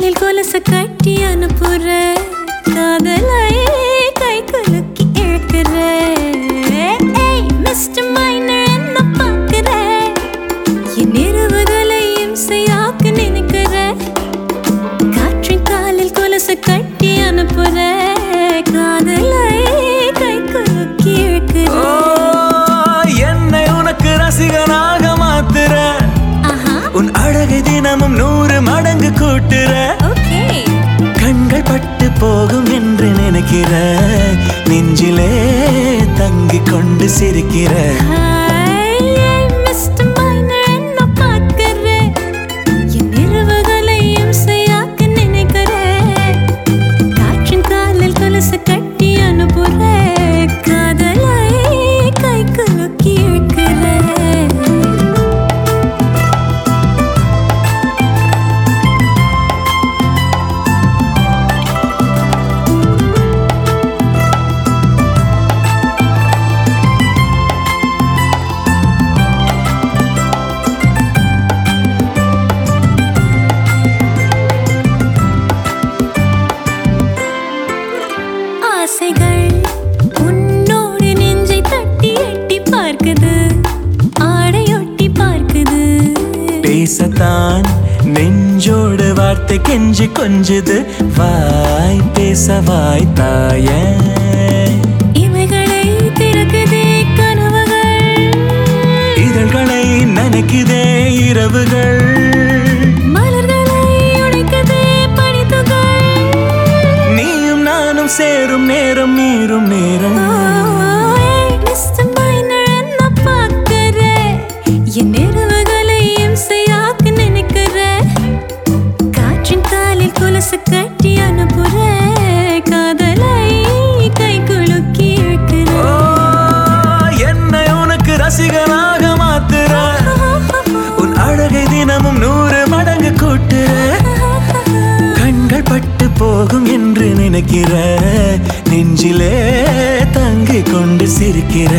காலில் கொலுசு கட்டி அனுப்புற காதலை கை குலுக்கி இழுக்கிற மிஸ்டர் மைனர் என்ன பார்க்கிற என் இரவுகளை இம்சையாக்க நினைக்கிற காற்றின் காலில் கொலுசு கட்டி அனுப்புற காதலை கை குலுக்கி இழுக்கிற என்னை உனக்கு ரசிகனாக மாத்துற உன் அழகை தினமும் 100 மடங்கு கூட்டுற கண்கள் பட்டு போகும் என்று நினைக்கிற நெஞ்சிலே தங்கிக் கொண்டு சிரிக்கிற கட்டி அனுப்புற காதலை கை குலுக்கி இழுக்கிற ஆசைகள் உன்னோடு நெஞ்சை தட்டி எட்டி பார்க்குது ஆடையொட்டி பார்க்குது பேசத்தான் நெஞ்சோடு வார்த்தை கெஞ்சி கொஞ்சுது வாய் பேச வாய் தாய இவைகளை திறக்குதே கனவுகள் இதழ்களை நனைக்குதே இரவுகள் மலர்களை உடைக்குதே பனித்துகள் நீயும் நானும் சேரும் நேரம் மீறும் நேரம் மிஸ்டர் மைனர் என்ன பார்க்கிற என் இரவுகளை இம்சையாக்க நினைக்கிற காற்றின் காலில் கொலுசு கட்டி அனுப்புற காதலை கை குலுக்கி இழுக்கிற என்னை உனக்கு ரசிகனாக மாத்துற உன் அழகை தினமும் 100 மடங்கு கூட்டுற கண்கள் பட்டு போகும் என்று நினைக்கிற நெஞ்சிலே தங்கிக் கொண்டு சிரிக்கிற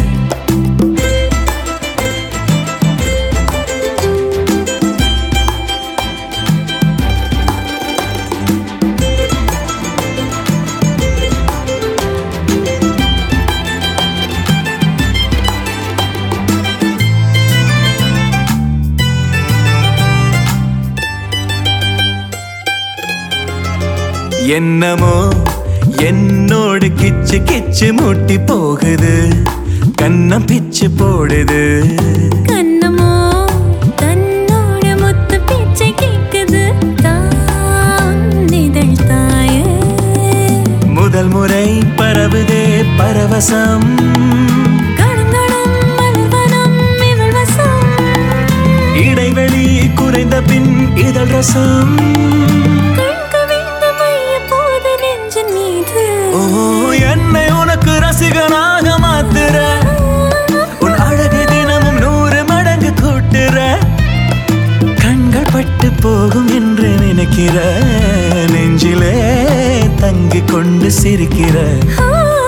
என்னமோ என்னோடு கிச்சு கிச்சு மூட்டி போகுது கண்ணம் பிச்சு போடுது கண்ணமோ தன்னோட மொத்த பேச்சை கேட்குது தான் இதழ் தாய முதல் முறை பரவுதே பரவசம் கணங்கணம் மல்வனம் இவள் வசம் இடைவெளி குறைந்த பின் இதழ் ரசம் என்னை உனக்கு ரசிகனாக மாத்துற உன் அழகை தினமும் 100 மடங்கு கூட்டுற கண்கள் பட்டு போகும் என்று நினைக்கிற நெஞ்சிலே தங்கிக் கொண்டு சிரிக்கிற